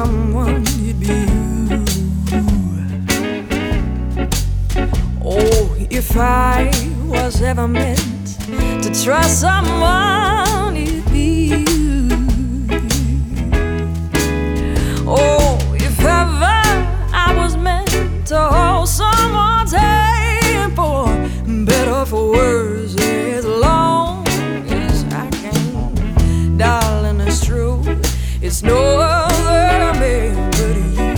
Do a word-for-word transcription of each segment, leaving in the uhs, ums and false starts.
someone, it'd be you. Oh, if I was ever meant to trust someone, it'd be you. Oh, if ever I was meant to hold someone's hand, for better for worse, as long as I can, darling, it's true, it's no other man but you.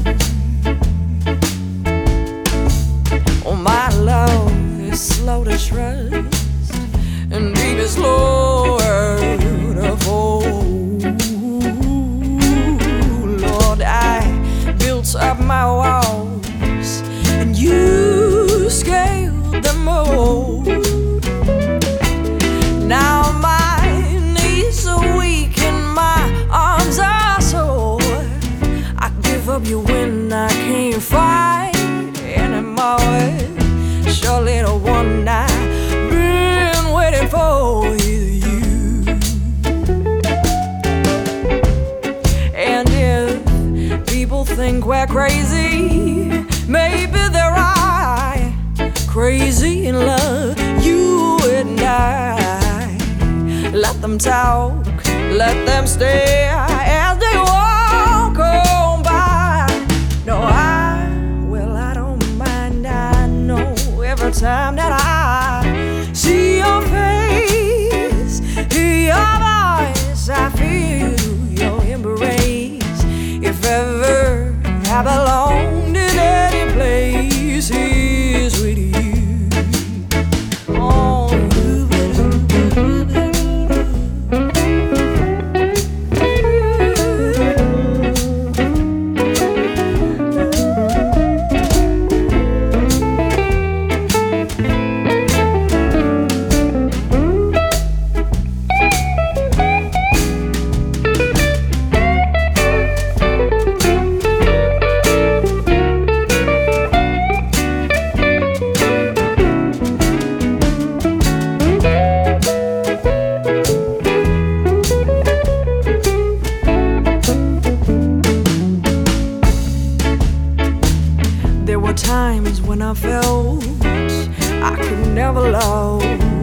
Oh, my love is slow to trust and deep is slower to fall. Lord, I built up my walls and you scaled them all. Now my knees are weak and my arms are sore. I give up you when I can't fight anymore. Surely the one I've been waiting for is you. And if people think we're crazy, maybe they're right. Crazy in love, you and I. Let them talk, let them stare as they walk on by. No, I, well, I don't mind. I know every time that I see your face, hear your voice, I feel your embrace. If ever I belong to any place, it's with you. Oh, times when I felt I could never love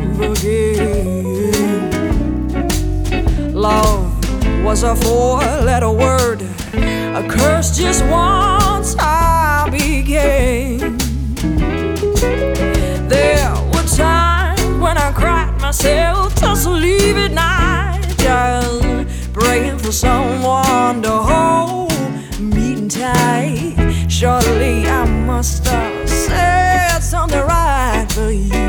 again. Love was a four-letter word, a curse just once I began. There were times when I cried myself to sleep at night, just praying for someone to hold me tight. Surely I must have said something right for you.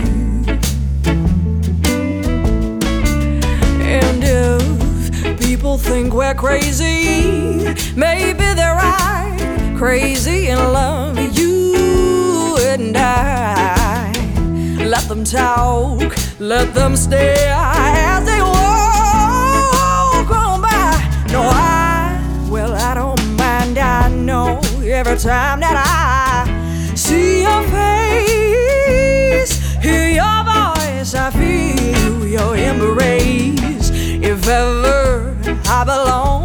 And if people think we're crazy, maybe they're right. Crazy in love, you and I. Let them talk, let them stare as they walk on by. No, I, well, I don't mind. I know every time that I see your face, hear your voice, I feel your embrace. If ever I belong